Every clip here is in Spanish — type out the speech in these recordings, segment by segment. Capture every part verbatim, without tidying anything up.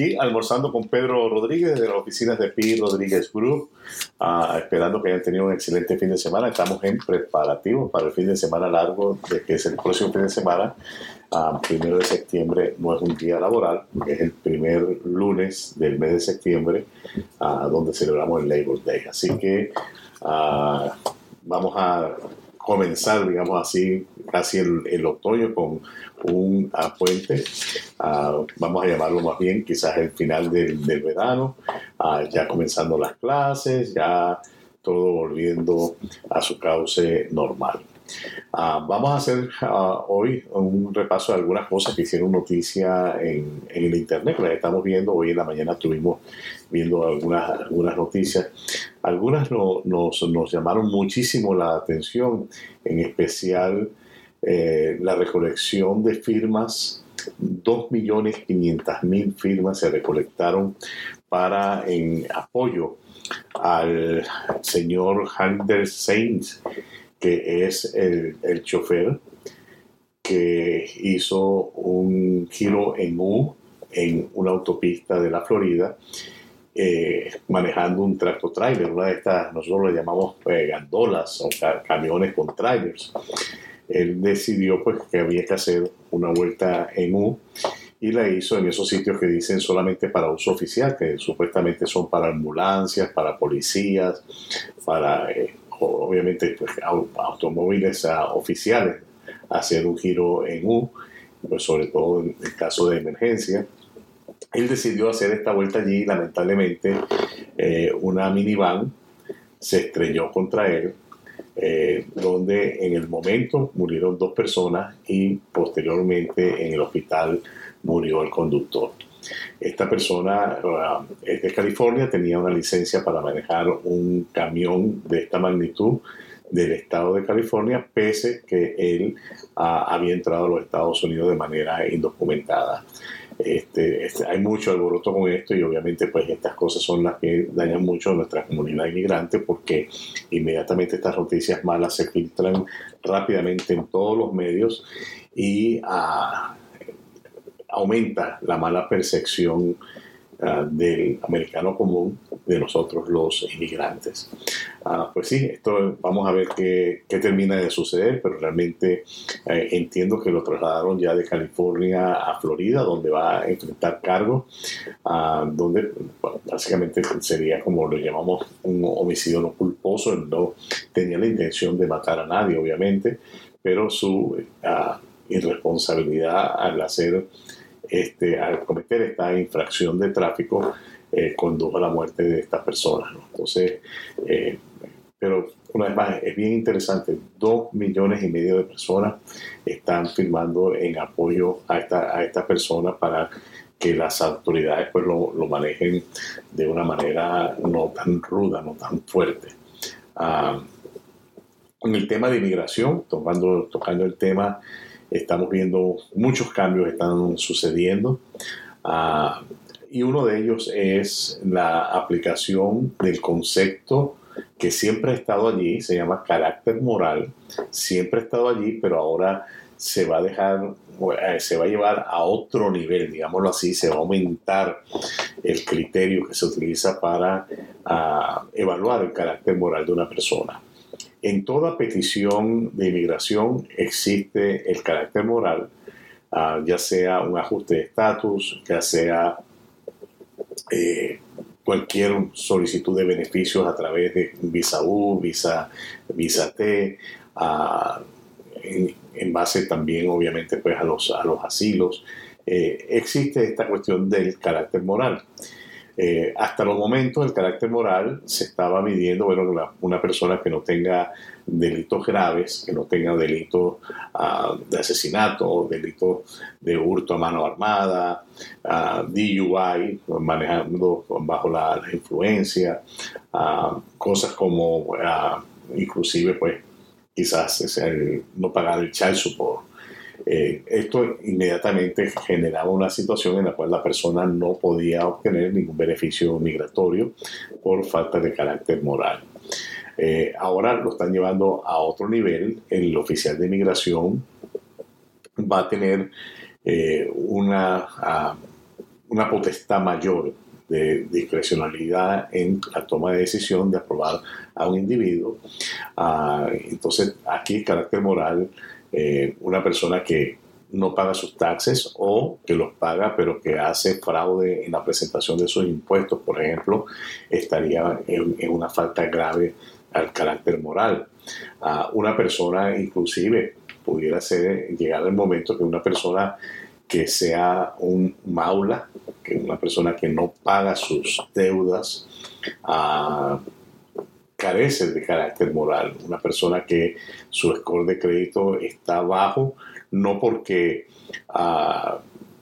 aquí almorzando con Pedro Rodríguez de las oficinas de P. Rodríguez Group, uh, esperando que hayan tenido un excelente fin de semana. Estamos en preparativos para el fin de semana largo, de que es el próximo fin de semana. Uh, primero de septiembre no es un día laboral, es el primer lunes del mes de septiembre, uh, donde celebramos el Labor Day. Así que uh, vamos a comenzar, digamos así, casi el, el otoño con un uh, puente, uh, vamos a llamarlo más bien quizás el final del, del verano, uh, ya comenzando las clases, ya todo volviendo a su cauce normal. Uh, vamos a hacer uh, hoy un repaso de algunas cosas que hicieron noticia en, en el internet, que las estamos viendo. Hoy en la mañana estuvimos viendo algunas, algunas noticias. Algunas no, nos, nos llamaron muchísimo la atención, en especial eh, la recolección de firmas. dos millones quinientas mil firmas se recolectaron para en apoyo al señor Hunter Sainz, que es el, el chofer que hizo un giro en U en una autopista de la Florida, eh, manejando un tractor-trailer, una de estas, nosotros le llamamos eh, gandolas o ca- camiones con trailers. Él decidió pues que había que hacer una vuelta en U y la hizo en esos sitios que dicen solamente para uso oficial, que supuestamente son para ambulancias, para policías, para... Eh, obviamente pues, automóviles uh, oficiales, hacer un giro en U, pues, sobre todo en el caso de emergencia. Él decidió hacer esta vuelta allí y lamentablemente eh, una minivan se estrelló contra él, eh, donde en el momento murieron dos personas y posteriormente en el hospital murió el conductor. Esta persona uh, es de California, tenía una licencia para manejar un camión de esta magnitud del estado de California, pese que él uh, había entrado a los Estados Unidos de manera indocumentada. Este, este, hay mucho alboroto con esto y obviamente pues estas cosas son las que dañan mucho a nuestra comunidad inmigrante, porque inmediatamente estas noticias malas se filtran rápidamente en todos los medios y uh, aumenta la mala percepción uh, del americano común de nosotros los inmigrantes. Uh, pues sí, esto vamos a ver qué, qué termina de suceder, pero realmente eh, entiendo que lo trasladaron ya de California a Florida, donde va a enfrentar cargos, uh, donde bueno, básicamente sería, como lo llamamos, un homicidio no culposo. Él no tenía la intención de matar a nadie, obviamente, pero su uh, irresponsabilidad al hacer Este, al cometer esta infracción de tráfico eh, condujo a la muerte de estas personas, ¿no? Entonces, eh, pero una vez más, es bien interesante, dos millones y medio de personas están firmando en apoyo a esta, a esta persona para que las autoridades pues lo, lo manejen de una manera no tan ruda, no tan fuerte. Uh, en el tema de inmigración, tocando, tocando el tema, estamos viendo muchos cambios están sucediendo, uh, y uno de ellos es la aplicación del concepto que siempre ha estado allí, se llama carácter moral. Siempre ha estado allí, pero ahora se va a dejar, eh, se va a llevar a otro nivel, digámoslo así. Se va a aumentar el criterio que se utiliza para uh, evaluar el carácter moral de una persona. En toda petición de inmigración existe el carácter moral, uh, ya sea un ajuste de estatus, ya sea eh, cualquier solicitud de beneficios a través de visa U, visa, visa T, uh, en, en base también obviamente pues, a, los, a los asilos. Eh, existe esta cuestión del carácter moral. Eh, hasta los momentos el carácter moral se estaba midiendo, bueno, una, una persona que no tenga delitos graves, que no tenga delitos uh, de asesinato, delitos de hurto a mano armada, uh, D U I, manejando bajo la, la influencia, uh, cosas como uh, inclusive pues quizás es el, no pagar el child support. Eh, esto inmediatamente generaba una situación en la cual la persona no podía obtener ningún beneficio migratorio por falta de carácter moral. Eh, ahora lo están llevando a otro nivel. El oficial de inmigración va a tener eh, una uh, una potestad mayor de discrecionalidad en la toma de decisión de aprobar a un individuo. Uh, entonces, aquí carácter moral, eh, una persona que no paga sus taxes o que los paga pero que hace fraude en la presentación de sus impuestos, por ejemplo, estaría en, en una falta grave al carácter moral. Uh, una persona inclusive pudiera ser, llegar el momento que una persona que sea un maula, que una persona que no paga sus deudas, uh, carece de carácter moral. Una persona que su score de crédito está bajo, no porque uh,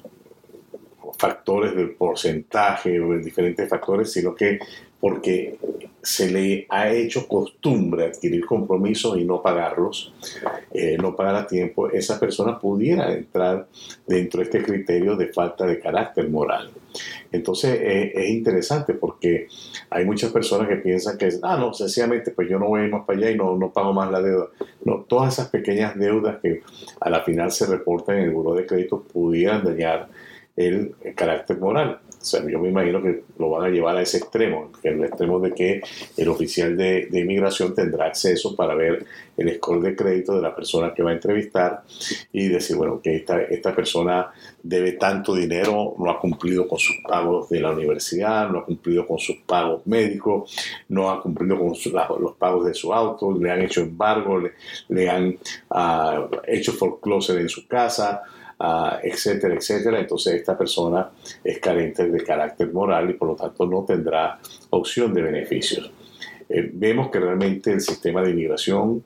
factores del porcentaje o de diferentes factores, sino que porque se le ha hecho costumbre adquirir compromisos y no pagarlos, eh, no pagar a tiempo, esa persona pudiera entrar dentro de este criterio de falta de carácter moral. Entonces eh, es interesante porque hay muchas personas que piensan que, ah, no, sencillamente pues yo no voy más para allá y no, no pago más la deuda. No, todas esas pequeñas deudas que a la final se reportan en el buró de crédito pudieran dañar el, el carácter moral. O sea, yo me imagino que lo van a llevar a ese extremo, que el extremo de que el oficial de, de inmigración tendrá acceso para ver el score de crédito de la persona que va a entrevistar y decir, bueno, que esta, esta persona debe tanto dinero, no ha cumplido con sus pagos de la universidad, no ha cumplido con sus pagos médicos, no ha cumplido con su, la, los pagos de su auto, le han hecho embargo, le, le han uh, hecho foreclosure en su casa, Uh, etcétera, etcétera. Entonces esta persona es carente de carácter moral y por lo tanto no tendrá opción de beneficios. Eh, vemos que realmente el sistema de inmigración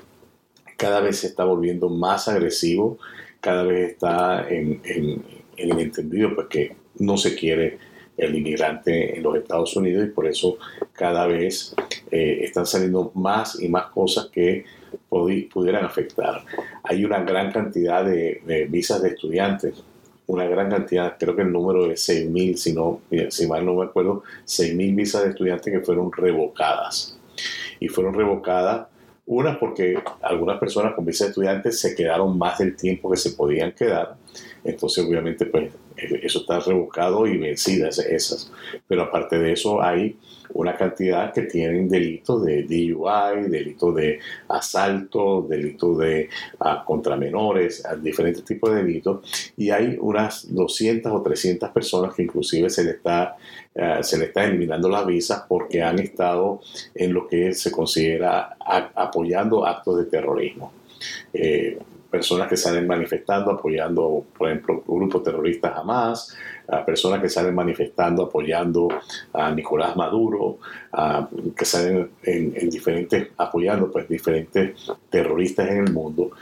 cada vez se está volviendo más agresivo, cada vez está en, en, en el entendido pues, que no se quiere el inmigrante en los Estados Unidos y por eso cada vez eh, están saliendo más y más cosas que pudieran afectar. Hay una gran cantidad de, de visas de estudiantes, una gran cantidad, creo que el número es seis mil, si, no, si mal no me acuerdo, seis mil visas de estudiantes que fueron revocadas. Y fueron revocadas, unas porque algunas personas con visas de estudiantes se quedaron más del tiempo que se podían quedar, entonces obviamente pues eso está revocado y vencidas esas. Pero aparte de eso hay una cantidad que tienen delitos de D U I, delitos de asalto, delitos de uh, contra menores, diferentes tipos de delitos, y hay unas doscientas o trescientas personas que inclusive se le está, uh, se le está eliminando las visas porque han estado en lo que se considera a, apoyando actos de terrorismo. Eh, personas que salen manifestando, apoyando, por ejemplo, grupos terroristas Hamas, a personas que salen manifestando, apoyando a Nicolás Maduro, a, que salen en, en diferentes, apoyando pues diferentes terroristas en el mundo.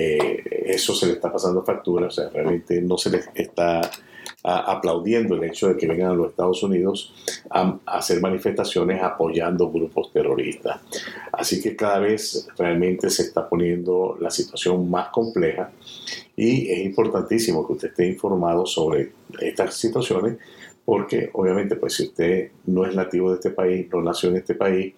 Eh, eso se le está pasando factura, o sea, realmente no se les está a, aplaudiendo el hecho de que vengan a los Estados Unidos a, a hacer manifestaciones apoyando grupos terroristas. Así que cada vez realmente se está poniendo la situación más compleja y es importantísimo que usted esté informado sobre estas situaciones porque obviamente pues si usted no es nativo de este país, no nació en este país,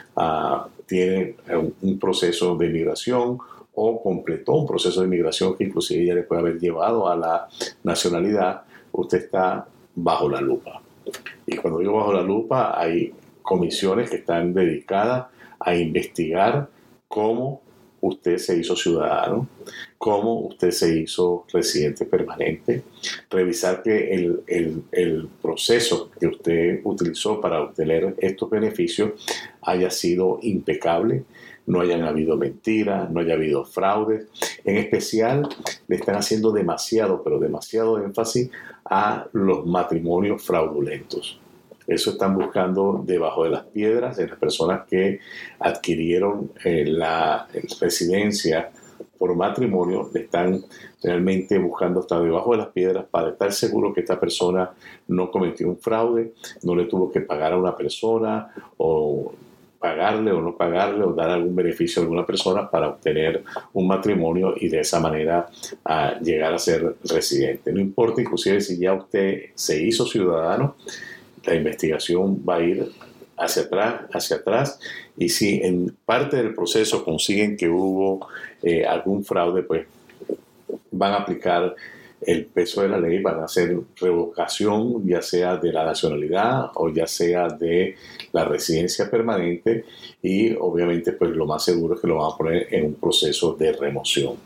uh, tiene un, un proceso de migración o completó un proceso de migración que inclusive ya le puede haber llevado a la nacionalidad, usted está bajo la lupa. Y cuando digo bajo la lupa, hay comisiones que están dedicadas a investigar cómo usted se hizo ciudadano, cómo usted se hizo residente permanente, revisar que el, el, el proceso que usted utilizó para obtener estos beneficios haya sido impecable, no hayan habido mentiras, no haya habido fraudes. En especial, le están haciendo demasiado, pero demasiado énfasis a los matrimonios fraudulentos. Eso están buscando debajo de las piedras de las personas que adquirieron eh, la residencia por matrimonio, le están realmente buscando hasta debajo de las piedras para estar seguro que esta persona no cometió un fraude, no le tuvo que pagar a una persona o pagarle o no pagarle o dar algún beneficio a alguna persona para obtener un matrimonio y de esa manera uh, llegar a ser residente. No importa inclusive si ya usted se hizo ciudadano, la investigación va a ir hacia atrás, hacia atrás, y si en parte del proceso consiguen que hubo eh, algún fraude, pues van a aplicar el peso de la ley van a ser revocación, ya sea de la nacionalidad o ya sea de la residencia permanente, y obviamente pues lo más seguro es que lo van a poner en un proceso de remoción.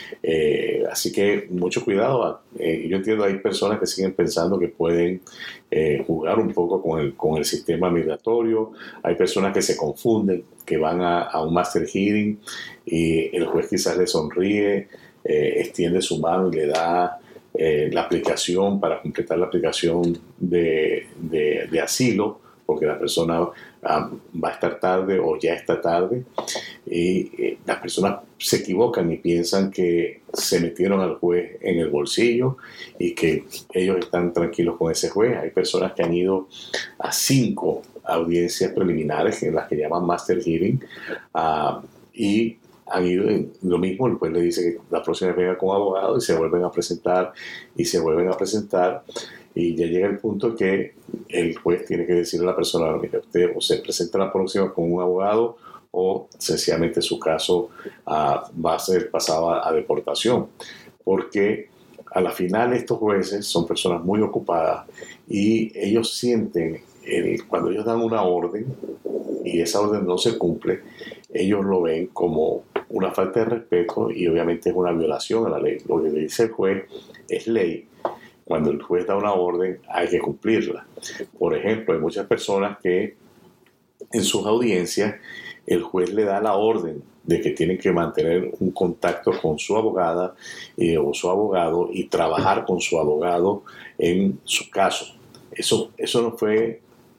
Eh, así que mucho cuidado. Eh, yo entiendo hay personas que siguen pensando que pueden eh, jugar un poco con el, con el sistema migratorio. Hay personas que se confunden, que van a, a un master hearing y el juez quizás le sonríe, eh, extiende su mano y le da eh, la aplicación para completar la aplicación de, de, de asilo, porque la persona um, va a estar tarde o ya está tarde, y eh, las personas se equivocan y piensan que se metieron al juez en el bolsillo y que ellos están tranquilos con ese juez. Hay personas que han ido a cinco audiencias preliminares, en las que llaman master hearing, uh, y han ido en lo mismo. El juez le dice que la próxima vez venga con abogado y se vuelven a presentar y se vuelven a presentar, y ya llega el punto que el juez tiene que decirle a la persona: mire, usted o se presenta la próxima con un abogado o sencillamente su caso uh, va a ser pasado a, a deportación, porque a la final estos jueces son personas muy ocupadas y ellos sienten, el, cuando ellos dan una orden y esa orden no se cumple, ellos lo ven como una falta de respeto y obviamente es una violación a la ley. Lo que le dice el juez es ley. Cuando el juez da una orden hay que cumplirla. Por ejemplo, hay muchas personas que en sus audiencias el juez le da la orden de que tienen que mantener un contacto con su abogada eh, o su abogado y trabajar con su abogado en su caso. Eso, eso no fue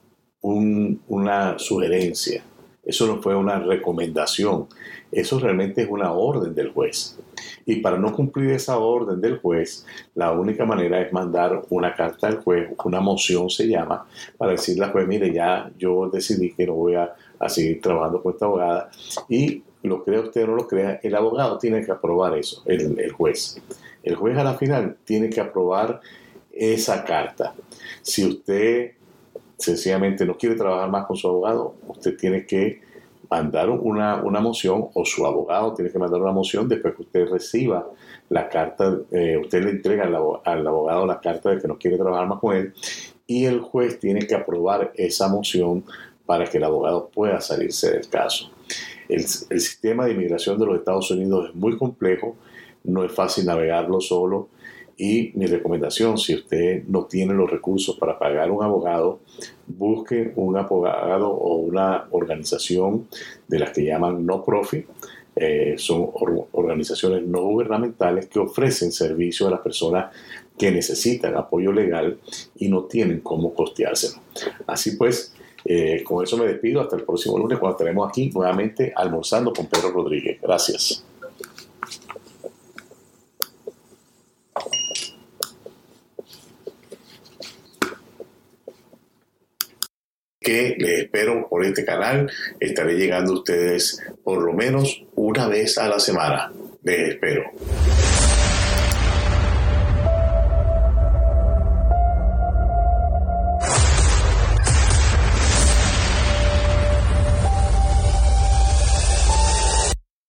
un, una sugerencia, eso no fue una recomendación, eso realmente es una orden del juez. Y para no cumplir esa orden del juez, la única manera es mandar una carta al juez, una moción se llama, para decirle al juez: mire, ya yo decidí que no voy a, a seguir trabajando con esta abogada, y lo crea usted o no lo crea, el abogado tiene que aprobar eso, el, el juez. El juez a la final tiene que aprobar esa carta. Si usted sencillamente no quiere trabajar más con su abogado, usted tiene que mandar una, una moción, o su abogado tiene que mandar una moción después que usted reciba la carta. Eh, usted le entrega al, al abogado la carta de que no quiere trabajar más con él, y el juez tiene que aprobar esa moción para que el abogado pueda salirse del caso. El, el sistema de inmigración de los Estados Unidos es muy complejo, no es fácil navegarlo solo, y mi recomendación, si usted no tiene los recursos para pagar un abogado, busque un abogado o una organización de las que llaman no profit. Eh, son or- organizaciones no gubernamentales que ofrecen servicio a las personas que necesitan apoyo legal y no tienen cómo costeárselo. Así pues, eh, con eso me despido hasta el próximo lunes, cuando estaremos aquí nuevamente almorzando con Pedro Rodríguez. Gracias. Que les espero por este canal. Estaré llegando a ustedes por lo menos una vez a la semana. Les espero.